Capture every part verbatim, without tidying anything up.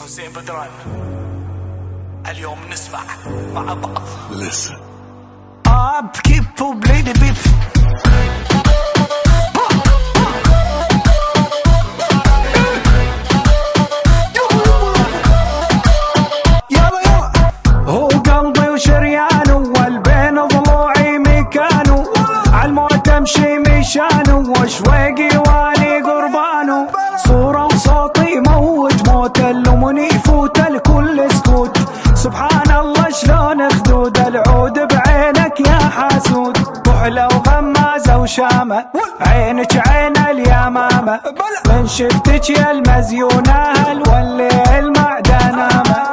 حسين بدران. اليوم نسمع مع بعض. Listen. ابكي ببليدي بيب هو قلبي وشريانه والبين ضلوعي مكانه عالموت امشي مشانه وشويقي والي قربانه صورة وصوتي يموت موت اللمن يفوت الكل سكوت سبحان الله شلون خدود العود بعينك يا حاسود كحلة وغمازة وشامة عينك عين اليمامة من شفتك يا المزيونة والليل معدنامة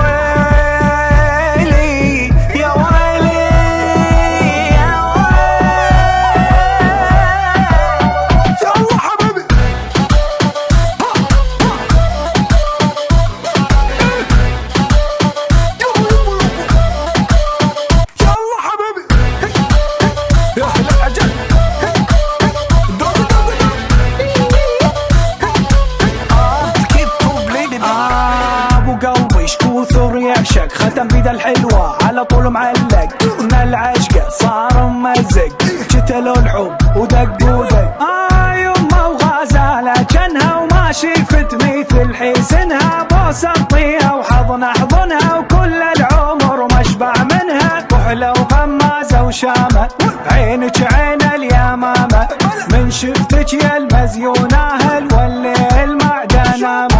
يعشق ختم بيد الحلوة على طول معلق من العشقة صار ممزق جتلو الحب ودق ودق آه يمه وغازالة جنها وما شفت مثل حسنها بوسة طيها وحضن احضنها وكل العمر مشبع منها كحلة وغمازة وشامة عينك عين اليمامة من شفتك يا المزيونة والليل معدنامة